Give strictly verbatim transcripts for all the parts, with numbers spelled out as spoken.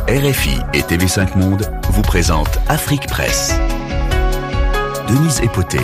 R F I et T V cinq Monde vous présentent Afrique Presse. Denise Epoté.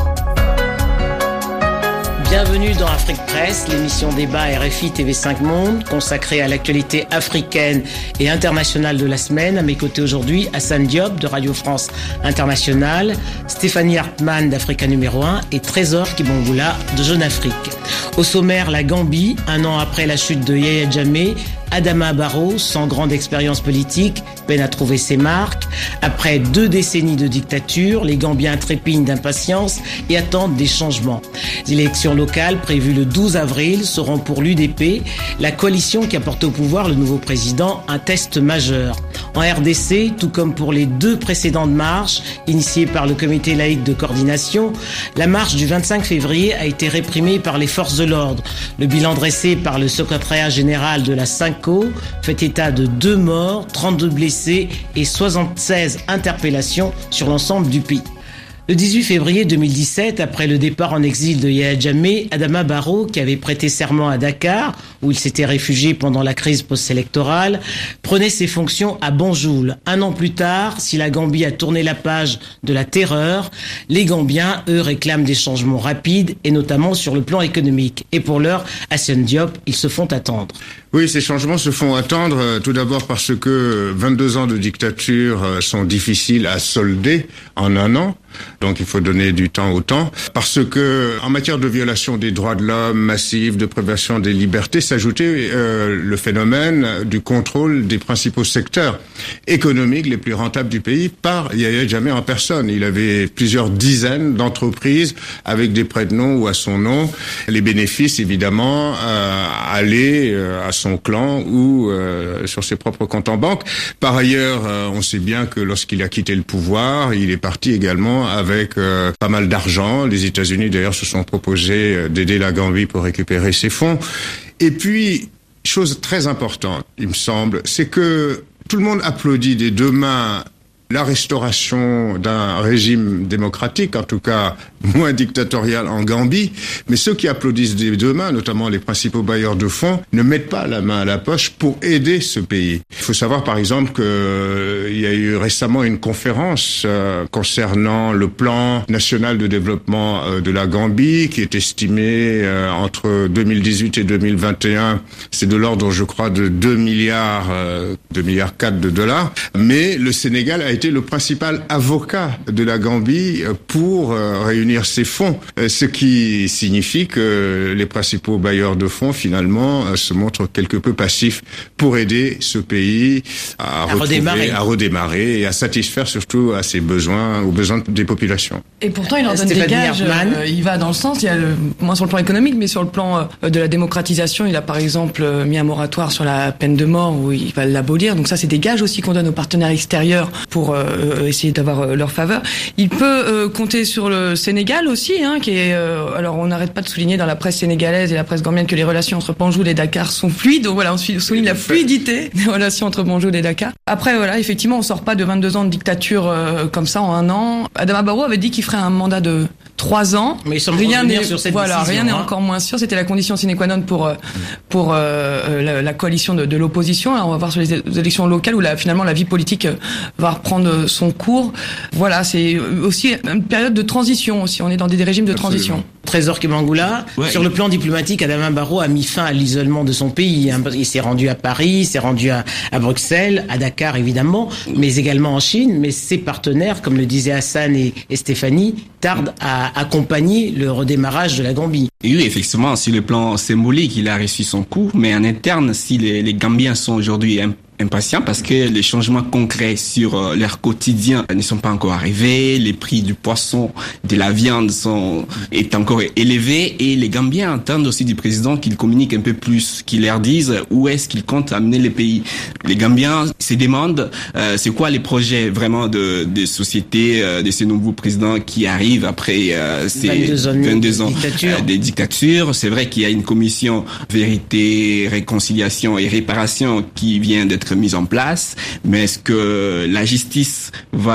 Bienvenue dans Afrique Presse, l'émission débat R F I T V cinq Monde, consacrée à l'actualité africaine et internationale de la semaine. À mes côtés aujourd'hui, Hassan Diop de Radio France Internationale, Stéphanie Hartmann d'Africa numéro un et Trésor Kibongula de Jeune Afrique. Au sommaire, la Gambie, un an après la chute de Yahya Jammeh, Adama Barrow, sans grande expérience politique, peine à trouver ses marques. Après deux décennies de dictature, les Gambiens trépignent d'impatience et attendent des changements. Les élections locales prévues le douze avril seront pour l'U D P, la coalition qui a porté au pouvoir le nouveau président, un test majeur. En R D C, tout comme pour les deux précédentes marches, initiées par le comité laïque de coordination, la marche du vingt-cinq février a été réprimée par les forces de l'ordre. Le bilan dressé par le secrétariat général de la Synco fait état de deux morts, trente-deux blessés et soixante-seize interpellations sur l'ensemble du pays. Le dix-huit février deux mille dix-sept, après le départ en exil de Yahya Jammeh, Adama Barrow, qui avait prêté serment à Dakar, où il s'était réfugié pendant la crise post-électorale, prenait ses fonctions à Banjul. Un an plus tard, si la Gambie a tourné la page de la terreur, les Gambiens, eux, réclament des changements rapides, et notamment sur le plan économique. Et pour l'heure, Hassan Diop, ils se font attendre. Oui, ces changements se font attendre, euh, tout d'abord parce que vingt-deux ans de dictature euh, sont difficiles à solder en un an. Donc il faut donner du temps au temps, parce que en matière de violation des droits de l'homme massive, de privation des libertés, s'ajoutait euh, le phénomène du contrôle des principaux secteurs économiques les plus rentables du pays par Yahya Jammeh en personne. Il avait plusieurs dizaines d'entreprises avec des prêts de nom ou à son nom. Les bénéfices, évidemment, euh, allaient euh, à son clan ou euh, sur ses propres comptes en banque. Par ailleurs, euh, on sait bien que lorsqu'il a quitté le pouvoir, il est parti également avec euh, pas mal d'argent. Les États-Unis, d'ailleurs, se sont proposés d'aider la Gambie pour récupérer ses fonds. Et puis, chose très importante, il me semble, c'est que tout le monde applaudit des deux mains la restauration d'un régime démocratique, en tout cas moins dictatorial en Gambie, mais ceux qui applaudissent des deux mains, notamment les principaux bailleurs de fonds, ne mettent pas la main à la poche pour aider ce pays. Il faut savoir par exemple qu'il euh, y a eu récemment une conférence euh, concernant le plan national de développement euh, de la Gambie, qui est estimé euh, entre deux mille dix-huit et deux mille vingt et un, c'est de l'ordre, je crois, de deux milliards, euh, deux milliards quatre de dollars, mais le Sénégal a été le principal avocat de la Gambie pour euh, réunir ces fonds, ce qui signifie que les principaux bailleurs de fonds finalement euh, se montrent quelque peu passifs pour aider ce pays à, à redémarrer, à redémarrer et à satisfaire surtout à ses besoins, aux besoins des populations. Et pourtant, il en donne des gages. Euh, il va dans le sens, il y a le, moins sur le plan économique, mais sur le plan euh, de la démocratisation, il a par exemple euh, mis un moratoire sur la peine de mort où il va l'abolir. Donc ça, c'est des gages aussi qu'on donne aux partenaires extérieurs pour euh, essayer d'avoir euh, leur faveur. Il peut euh, compter sur le Sénégal aussi, hein, qui est. Euh, alors, on n'arrête pas de souligner dans la presse sénégalaise et la presse gambienne que les relations entre Banjul et Dakar sont fluides. Donc voilà, on souligne la fluidité des relations entre Banjul et Dakar. Après, voilà, effectivement, on sort pas de vingt-deux ans de dictature euh, comme ça en un an. Adama Barrow avait dit qu'il ferait un mandat de trois ans. Mais il semble rien n'est sur cette voilà, décision, rien n'est hein. encore moins sûr. C'était la condition sine qua non pour euh, pour euh, la, la coalition de, de l'opposition. Alors, on va voir sur les élections locales où la, finalement la vie politique va reprendre son cours. Voilà, c'est aussi une période de transition aussi. On est dans des, des régimes de Absolument. transition. Trésor Kibongula, Ouais, sur il... le plan diplomatique, Adama Barrow a mis fin à l'isolement de son pays. Hein. Il s'est rendu à Paris, il s'est rendu à, à Bruxelles, à Dakar évidemment, mais également en Chine. Mais ses partenaires, comme le disaient Hassan et, et Stéphanie, tardent à accompagner le redémarrage de la Gambie. Oui, effectivement, sur le plan symbolique, il a reçu son coup, mais en interne, si les, les Gambiens sont aujourd'hui impatients parce que les changements concrets sur euh, leur quotidien ne sont pas encore arrivés, les prix du poisson, de la viande sont est encore élevés et les Gambiens attendent aussi du président qu'il communique un peu plus, qu'il leur dise où est-ce qu'il compte amener le pays. Les Gambiens se demandent euh, c'est quoi les projets vraiment de de société euh, de ce nouveau président qui arrive après euh, ces vingt-deux ans euh, de dictature. C'est vrai qu'il y a une commission vérité, réconciliation et réparation qui vient d'être mise en place, mais est-ce que la justice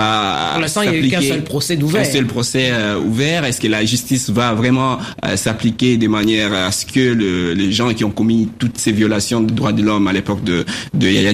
va Pour l'instant, il n'y a eu qu'un seul procès d'ouvert. Un seul procès euh, ouvert. Est-ce que la justice va vraiment euh, s'appliquer de manière à ce que le, les gens qui ont commis toutes ces violations des droits de l'homme à l'époque de, de Yahya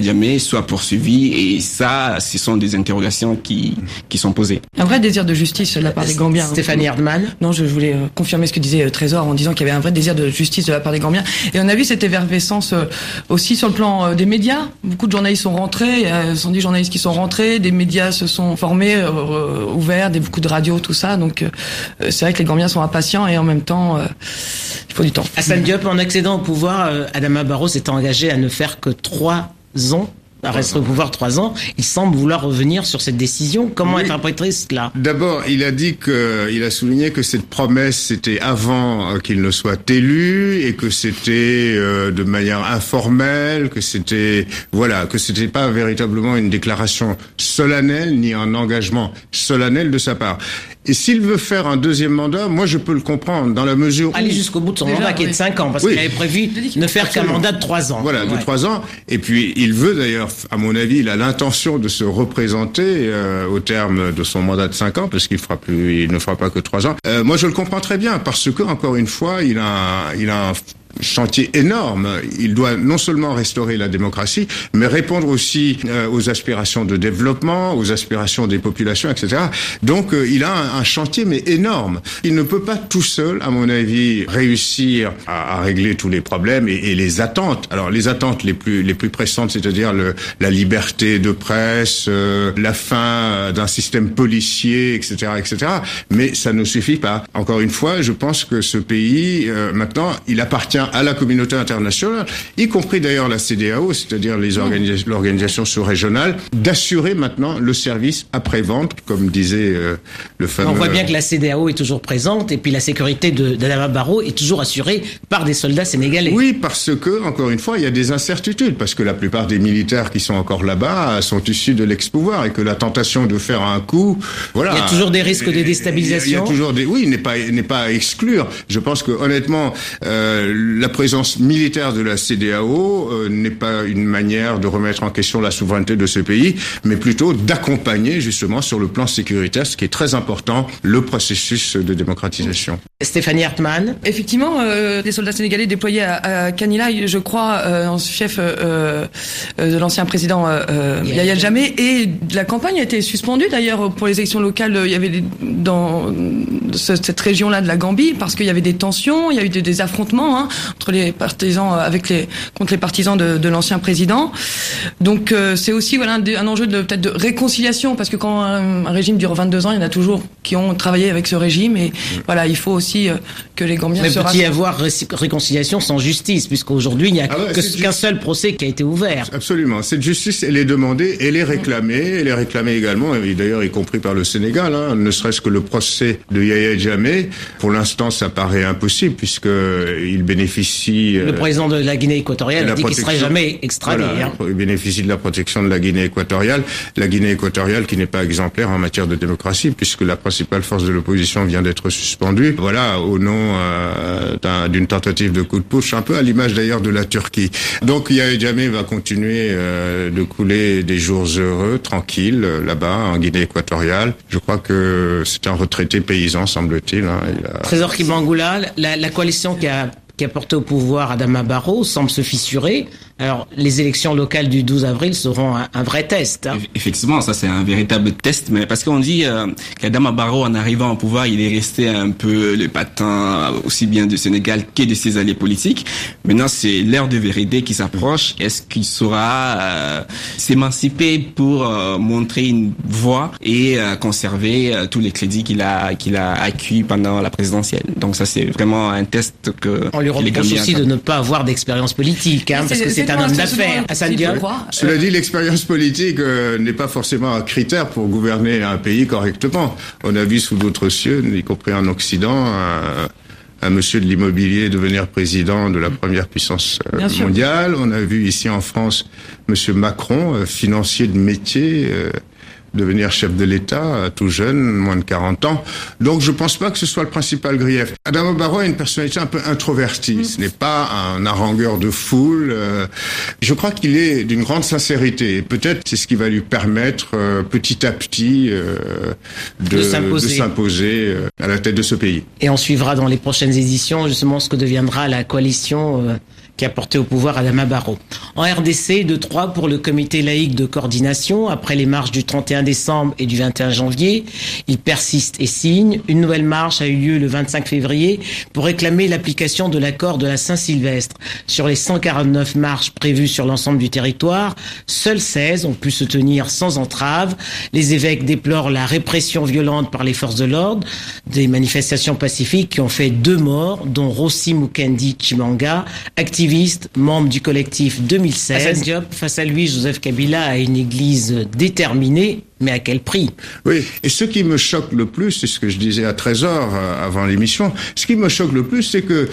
Jammeh soit poursuivi, et ça, ce sont des interrogations qui qui sont posées. Un vrai désir de justice de la part des Gambiens. Stéphanie Herdman. Non, je voulais confirmer ce que disait Trésor en disant qu'il y avait un vrai désir de justice de la part des Gambiens. Et on a vu cette effervescence aussi sur le plan des médias. Beaucoup de journalistes sont rentrés, il y a soixante-dix journalistes qui sont rentrés, des médias se sont formés, euh, ouverts, des beaucoup de radios, tout ça. Donc euh, c'est vrai que les Gambiens sont impatients et en même temps, euh, il faut du temps. Hassan Diop, en accédant au pouvoir, euh, Adama Barrow s'est engagé à ne faire que trois ans. À rester au pouvoir trois ans, il semble vouloir revenir sur cette décision. Comment oui. interpréter cela ? D'abord, il a dit que, il a souligné que cette promesse c'était avant qu'il ne soit élu et que c'était euh, de manière informelle, que c'était voilà, que c'était pas véritablement une déclaration solennelle ni un engagement solennel de sa part. Et s'il veut faire un deuxième mandat, moi je peux le comprendre dans la mesure où... Aller jusqu'au bout de son Déjà, mandat qui oui. est de cinq ans, parce oui. qu'il avait prévu ne faire qu'un mandat de trois ans. Voilà, ouais. de trois ans. Et puis il veut d'ailleurs, à mon avis, il a l'intention de se représenter euh, au terme de son mandat de cinq ans, parce qu'il fera plus, il ne fera pas que trois ans. Euh, moi je le comprends très bien, parce que encore une fois, il a, il a un chantier énorme. Il doit non seulement restaurer la démocratie, mais répondre aussi euh, aux aspirations de développement, aux aspirations des populations, et cetera. Donc, euh, il a un, un chantier, mais énorme. Il ne peut pas tout seul, à mon avis, réussir à, à régler tous les problèmes et, et les attentes. Alors, les attentes les plus les plus pressantes, c'est-à-dire le, la liberté de presse, euh, la fin d'un système policier, et cetera, et cetera. Mais ça ne suffit pas. Encore une fois, je pense que ce pays, euh, maintenant, il appartient à la communauté internationale, y compris d'ailleurs la C D A O, c'est-à-dire les organis- l'organisation sous-régionale, d'assurer maintenant le service après-vente, comme disait euh, le fameux... On voit bien que la C D A O est toujours présente, et puis la sécurité de, d'Adama Barrow est toujours assurée par des soldats sénégalais. Oui, parce que, encore une fois, il y a des incertitudes, parce que la plupart des militaires qui sont encore là-bas sont issus de l'ex-pouvoir, et que la tentation de faire un coup... Voilà, il y a toujours des risques de déstabilisation. Il y a, il y a toujours des... Oui, n'est pas, n'est pas à exclure. Je pense que, honnêtement... Euh, la présence militaire de la C D A O euh, n'est pas une manière de remettre en question la souveraineté de ce pays, mais plutôt d'accompagner justement sur le plan sécuritaire, ce qui est très important, le processus de démocratisation. Stéphanie Herdman. Effectivement, euh, les soldats sénégalais déployés à, à Kanila, je crois, euh, en chef euh, euh, de l'ancien président euh, Yahya Jammeh, et la campagne a été suspendue d'ailleurs pour les élections locales. Il y avait des, dans ce, cette région-là de la Gambie, parce qu'il y avait des tensions, il y a eu des, des affrontements hein, entre les partisans avec les contre les partisans de, de l'ancien président. Donc euh, c'est aussi voilà un, un enjeu de peut-être de réconciliation, parce que quand un, un régime dure vingt-deux ans, il y en a toujours qui ont travaillé avec ce régime, et voilà, il faut aussi euh, que les Gambiens Mais se peut-il y avoir ré- réconciliation sans justice, puisqu'aujourd'hui il n'y a ah ouais, que, qu'un ju- seul procès qui a été ouvert. Absolument, cette justice elle est demandée, elle est réclamée, elle est réclamée également, et d'ailleurs y compris par le Sénégal, hein, ne serait-ce que le procès de Yahya Jammeh. Pour l'instant, ça paraît impossible puisque il bénéficie. Le président de la Guinée équatoriale a dit qu'il ne serait jamais extradé. Voilà, hein. Il bénéficie de la protection de la Guinée équatoriale. La Guinée équatoriale qui n'est pas exemplaire en matière de démocratie, puisque la principale force de l'opposition vient d'être suspendue. Voilà, au nom euh, d'un, d'une tentative de coup de pouce, un peu à l'image d'ailleurs de la Turquie. Donc Yahya Jammeh va continuer euh, de couler des jours heureux, tranquilles, euh, là-bas, en Guinée équatoriale. Je crois que c'est un retraité paysan, semble-t-il. Hein. Il a... Trésor Kimangula, la, la coalition qui a qui a porté au pouvoir Adama Barrow semble se fissurer. Alors, les élections locales du douze avril seront un, un vrai test. Hein. Effectivement, ça c'est un véritable test, mais parce qu'on dit euh, qu'Adama Barrow, en arrivant au pouvoir, il est resté un peu le patin aussi bien du Sénégal que de ses alliés politiques. Maintenant, c'est l'heure de vérité qui s'approche. Est-ce qu'il saura euh, s'émanciper pour euh, montrer une voie et euh, conserver euh, tous les crédits qu'il a qu'il a acquis pendant la présidentielle? Donc ça, c'est vraiment un test que on lui reproche aussi de ne pas avoir d'expérience politique, hein, parce que c'est un homme d'affaires. Hassan Diop. Cela dit, l'expérience politique euh, n'est pas forcément un critère pour gouverner un pays correctement. On a vu sous d'autres cieux, y compris en Occident, un, un monsieur de l'immobilier devenir président de la première puissance euh, mondiale. On a vu ici en France monsieur Macron, euh, financier de métier, euh, devenir chef de l'État, tout jeune, moins de quarante ans. Donc je pense pas que ce soit le principal grief. Adama Barrow a une personnalité un peu introvertie. Mmh. Ce n'est pas un harangueur de foule. Je crois qu'il est d'une grande sincérité. Peut-être c'est ce qui va lui permettre euh, petit à petit euh, de, de s'imposer, de s'imposer euh, à la tête de ce pays. Et on suivra dans les prochaines éditions justement ce que deviendra la coalition euh, qui a porté au pouvoir Adama Barrow. En R D C, deux trois pour le comité laïque de coordination. Après les marches du trente et un décembre et du vingt et un janvier, il persiste et signe. Une nouvelle marche a eu lieu le vingt-cinq février pour réclamer l'application de l'accord de la Saint-Sylvestre. Sur les cent quarante-neuf marches prévues sur l'ensemble du territoire, seules seize ont pu se tenir sans entrave. Les évêques déplorent la répression violente par les forces de l'ordre, des manifestations pacifiques qui ont fait deux morts, dont Rossi Mukendi Chimanga, activiste, membre du collectif deux mille seize. Hassan Diop, face à lui, Joseph Kabila a une église déterminée, mais à quel prix? Oui, et ce qui me choque le plus, c'est ce que je disais à Trésor avant l'émission, ce qui me choque le plus, c'est que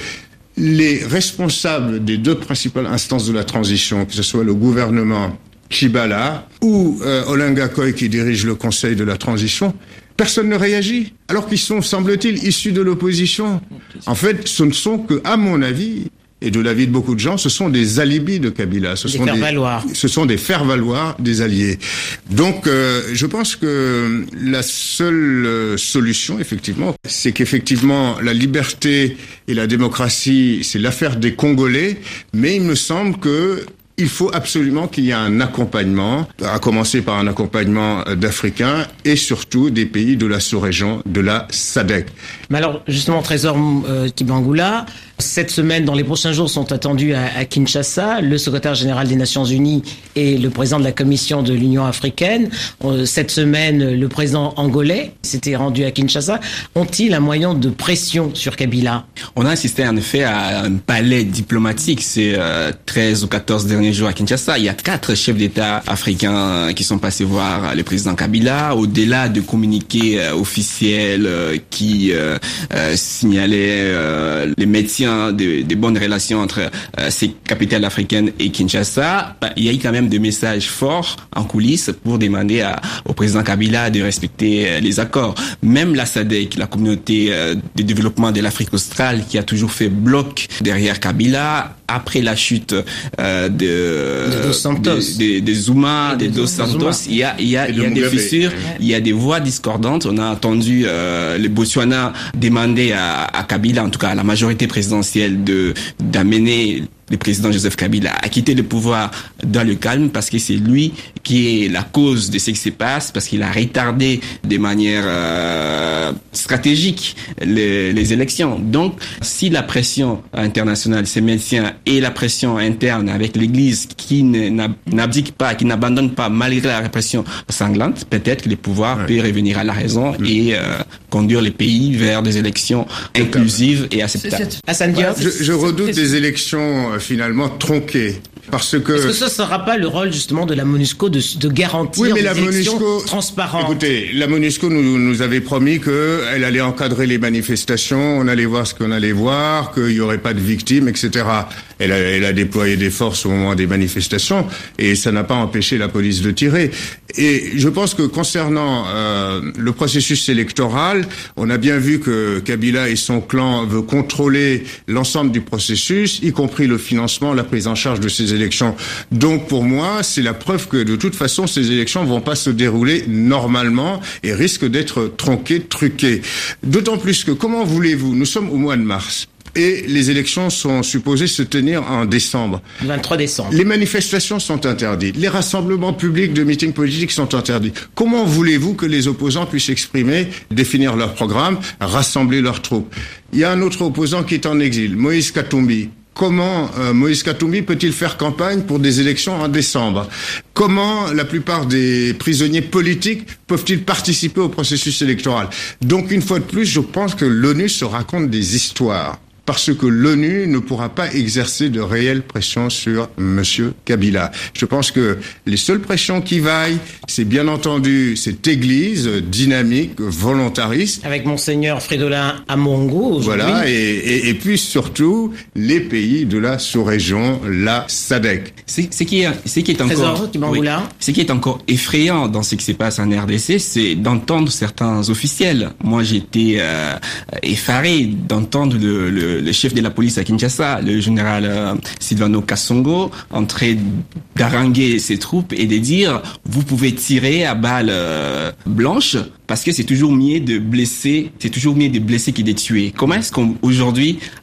les responsables des deux principales instances de la transition, que ce soit le gouvernement Tchibala ou euh, Olenga Koy qui dirige le Conseil de la transition, personne ne réagit, alors qu'ils sont, semble-t-il, issus de l'opposition. En fait, ce ne sont que, à mon avis, et de l'avis de beaucoup de gens, ce sont des alibis de Kabila. Ce des sont faire-valoir. Des, ce sont des faire-valoir des alliés. Donc, euh, je pense que la seule euh, solution, effectivement, c'est qu'effectivement, la liberté et la démocratie, c'est l'affaire des Congolais, mais il me semble que il faut absolument qu'il y ait un accompagnement, à commencer par un accompagnement d'Africains et surtout des pays de la sous-région, de la S A D C. Mais alors, justement, Trésor euh, Tibangula, cette semaine, dans les prochains jours, sont attendus à, à Kinshasa le secrétaire général des Nations Unies et le président de la Commission de l'Union africaine. Euh, cette semaine, le président angolais s'était rendu à Kinshasa. Ont-ils un moyen de pression sur Kabila? On a assisté en effet à un palais diplomatique ces euh, treize ou quatorze derniers jours à Kinshasa. Il y a quatre chefs d'État africains qui sont passés voir le président Kabila, au-delà de communiqués euh, officiels euh, qui euh, euh, signalaient euh, les médecins des de bonnes relations entre euh, ces capitales africaines et Kinshasa. Bah, il y a eu quand même des messages forts en coulisses pour demander à, au président Kabila de respecter euh, les accords. Même la S A D C, la communauté euh, de développement de l'Afrique australe, qui a toujours fait bloc derrière Kabila, après la chute euh, de, de, Dos Santos. de, de, de Zuma, de, de Dos Santos, il y a, il y a, il y a des fissures, il y a des voix discordantes. On a entendu euh, le Botswana demander à, à Kabila, en tout cas à la majorité présidentielle, de d'amener le président Joseph Kabila à quitter le pouvoir dans le calme, parce que c'est lui qui est la cause de ce qui se passe, parce qu'il a retardé de manière euh, stratégique les, les élections. Donc, si la pression internationale se maintient et la pression interne avec l'Église qui n'abdique pas, qui n'abandonne pas malgré la répression sanglante, peut-être que le pouvoir ouais. peut revenir à la raison mmh. et euh, conduire les pays vers des élections inclusives et acceptables. Hassan Diop, je, je redoute des élections euh, finalement tronquées. Parce que... Est-ce que ce ne sera pas le rôle justement de la MONUSCO de, de garantir oui, mais des la élections MONUSCO, transparentes? Écoutez, la MONUSCO nous, nous avait promis qu'elle allait encadrer les manifestations, on allait voir ce qu'on allait voir, qu'il n'y aurait pas de victimes, et cetera. Elle a, elle a déployé des forces au moment des manifestations et ça n'a pas empêché la police de tirer. Et je pense que concernant euh, le processus électoral, on a bien vu que Kabila et son clan veulent contrôler l'ensemble du processus, y compris le financement, la prise en charge de ces élections. Donc pour moi, c'est la preuve que de toute façon, ces élections vont pas se dérouler normalement et risquent d'être tronquées, truquées. D'autant plus que, comment voulez-vous, nous sommes au mois de mars. Et les élections sont supposées se tenir en décembre. vingt-trois décembre. Les manifestations sont interdites. Les rassemblements publics de meetings politiques sont interdits. Comment voulez-vous que les opposants puissent exprimer, définir leur programme, rassembler leurs troupes? Il y a un autre opposant qui est en exil, Moïse Katumbi. Comment euh, Moïse Katumbi peut-il faire campagne pour des élections en décembre? Comment la plupart des prisonniers politiques peuvent-ils participer au processus électoral? Donc, une fois de plus, je pense que l'ONU se raconte des histoires. Parce que l'ONU ne pourra pas exercer de réelle pression sur Monsieur Kabila. Je pense que les seules pressions qui vaillent, c'est bien entendu cette église dynamique, volontariste. Avec Monseigneur Fridolin Amongo. Voilà, et, et, et puis surtout les pays de la sous-région, la S A D C. C'est, ce qui est, ce qui est encore, oui, ce qui est encore effrayant dans ce qui se passe en R D C, c'est d'entendre certains officiels. Moi, j'étais euh, effaré d'entendre le, le le chef de la police à Kinshasa, le général euh, Silvano Kasongo, en train d'haranguer ses troupes et de dire vous pouvez tirer à balles euh, blanches parce que c'est toujours mieux de blesser, c'est toujours mieux de blesser que de tuer. Comment est-ce qu'aujourd'hui,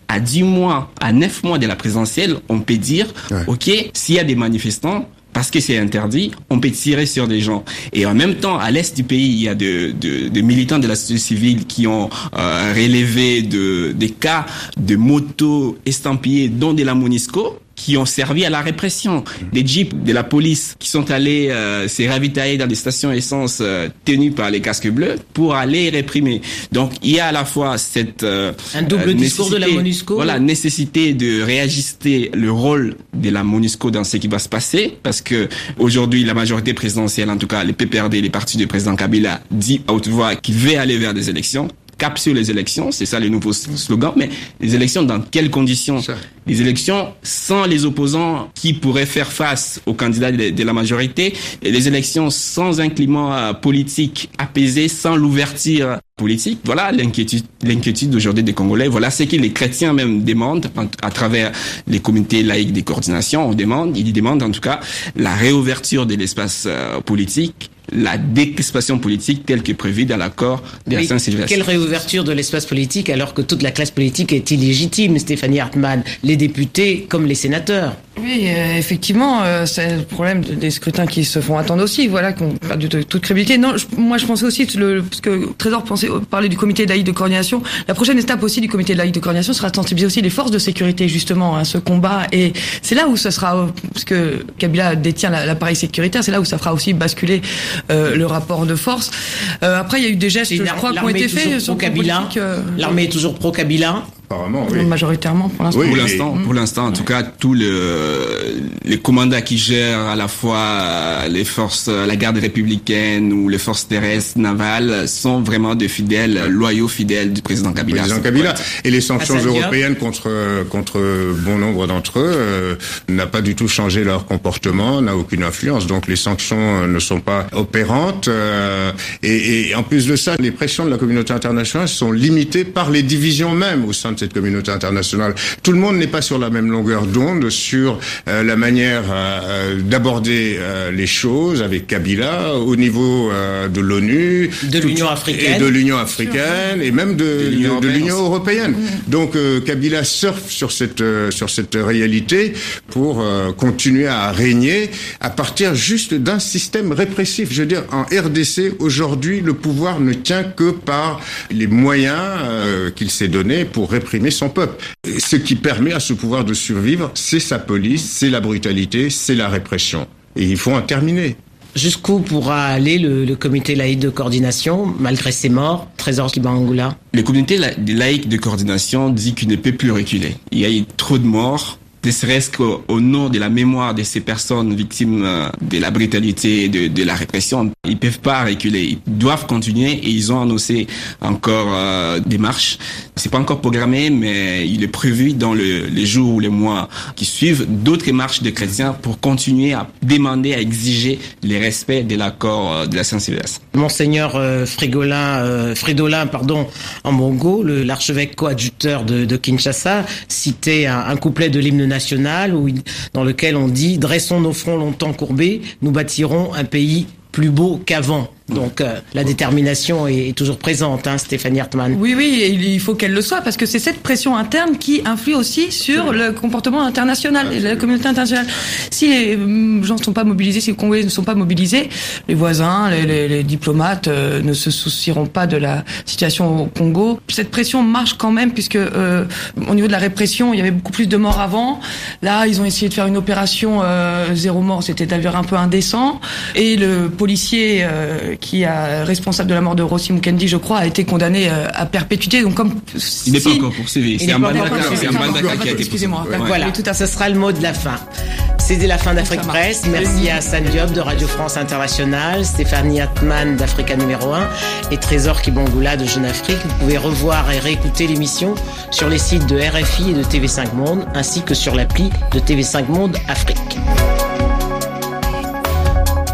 à dix mois, à neuf mois de la présidentielle, on peut dire, ouais. OK, s'il y a des manifestants, parce que c'est interdit, on peut tirer sur des gens. Et en même temps, à l'est du pays, il y a de, de, de militants de la société civile qui ont euh, relevé de, des cas de motos estampillées, dont de la Monisco, qui ont servi à la répression. Des jeeps de la police qui sont allés euh, se ravitailler dans des stations essence euh, tenues par les casques bleus pour aller réprimer. Donc il y a à la fois cette euh, un double euh, discours de la Monusco. Voilà, nécessité de réajuster le rôle de la Monusco dans ce qui va se passer, parce que aujourd'hui la majorité présidentielle, en tout cas les P P R D, les partis du président Kabila, dit à haute voix qu'il veut aller vers des élections. Cap sur les élections, c'est ça le nouveau slogan, mais les élections dans quelles conditions? Les élections sans les opposants qui pourraient faire face aux candidats de, de la majorité, et les élections sans un climat politique apaisé, sans l'ouverture politique. Voilà l'inquiétude, l'inquiétude d'aujourd'hui des Congolais. Voilà ce que les chrétiens même demandent à travers les comités laïques des coordinations. On demande, ils demandent en tout cas la réouverture de l'espace euh, politique, la décrispation politique telle que prévue dans l'accord de la Saint-Sylvestre. Quelle réouverture de l'espace politique alors que toute la classe politique est illégitime, Stéphanie Hartmann, les députés comme les sénateurs? Oui, euh, effectivement, euh, c'est le problème des scrutins qui se font attendre aussi, voilà, qu'on perd de toute crédibilité. Non, je, moi je pensais aussi, le, parce que Trésor pensait parler du comité laïque de coordination, la prochaine étape aussi du comité laïque de coordination sera de sensibiliser aussi les forces de sécurité justement à ce combat, et c'est là où ça sera, parce que Kabila détient l'appareil sécuritaire, c'est là où ça fera aussi basculer euh, le rapport de force. Euh, après il y a eu des gestes, je crois, qui ont été faits sur Kabila. Euh, L'armée est toujours pro-Kabila. Apparemment, oui. Majoritairement, pour l'instant. Oui, pour l'instant, pour l'instant, en tout cas, tous le, les commandants qui gèrent à la fois les forces, la garde républicaine ou les forces terrestres, navales, sont vraiment de fidèles, loyaux fidèles du président Kabila. Président Kabila. Et les sanctions européennes contre, contre bon nombre d'entre eux, euh, n'a pas du tout changé leur comportement, n'a aucune influence. Donc les sanctions ne sont pas opérantes. Euh, et, et en plus de ça, les pressions de la communauté internationale sont limitées par les divisions même au sein de cette communauté internationale. Tout le monde n'est pas sur la même longueur d'onde sur euh, la manière euh, d'aborder euh, les choses avec Kabila au niveau euh, de l'ONU, de l'Union africaine, et de l'Union africaine et même de, de, de, de l'Union européenne. Mmh. Donc euh, Kabila surfe sur cette euh, sur cette réalité pour euh, continuer à régner à partir juste d'un système répressif. Je veux dire, en R D C aujourd'hui, le pouvoir ne tient que par les moyens euh, qu'il s'est donnés pour réprimer son peuple. Ce qui permet à ce pouvoir de survivre, c'est sa police, c'est la brutalité, c'est la répression. Et il faut en terminer. Jusqu'où pourra aller le, le comité laïque de coordination, malgré ses morts, Trésor Kibangula? Le comité la, laïque de coordination dit qu'il ne peut plus reculer. Il y a eu trop de morts, ne serait-ce qu'au au nom de la mémoire de ces personnes victimes de la brutalité et de, de la répression. Ils peuvent pas reculer, ils doivent continuer et ils ont annoncé encore euh, des marches. C'est pas encore programmé, mais il est prévu dans le, les jours ou les mois qui suivent d'autres marches de chrétiens pour continuer à demander, à exiger le respect de l'accord de la Saint-Sylvestre. Monseigneur euh, Frigolin, euh, Fridolin, pardon, en Mongo, le, l'archevêque coadjuteur de, de Kinshasa, citait un, un couplet de l'hymne national où il, dans lequel on dit « Dressons nos fronts longtemps courbés, nous bâtirons un pays plus beau qu'avant ». Donc euh, la détermination est, est toujours présente, hein, Stéphanie Hartmann. Oui, oui, il faut qu'elle le soit, parce que c'est cette pression interne qui influe aussi sur le comportement international et la communauté internationale. Si les gens ne sont pas mobilisés, si les Congolais ne sont pas mobilisés, les voisins, les, les, les diplomates euh, ne se soucieront pas de la situation au Congo. Cette pression marche quand même, puisque euh, au niveau de la répression, il y avait beaucoup plus de morts avant. Là, ils ont essayé de faire une opération euh, zéro mort, c'était d'ailleurs un peu indécent. Et le policier euh, qui est responsable de la mort de Rossi Mukendi, je crois, a été condamné à perpétuité. Donc comme il si... n'est pas encore poursuivi. C'est un Bandaka qui a été poursuivi. Excusez-moi. Ouais. Voilà, tout à ce sera le mot de la fin. C'était la fin d'Afrique Presse. Merci à Hassan Diop de Radio France Internationale, Stéphanie Hartmann d'Africa numéro un et Trésor Kibangula de Jeune Afrique. Vous pouvez revoir et réécouter l'émission sur les sites de R F I et de T V cinq Monde, ainsi que sur l'appli de T V cinq Monde Afrique.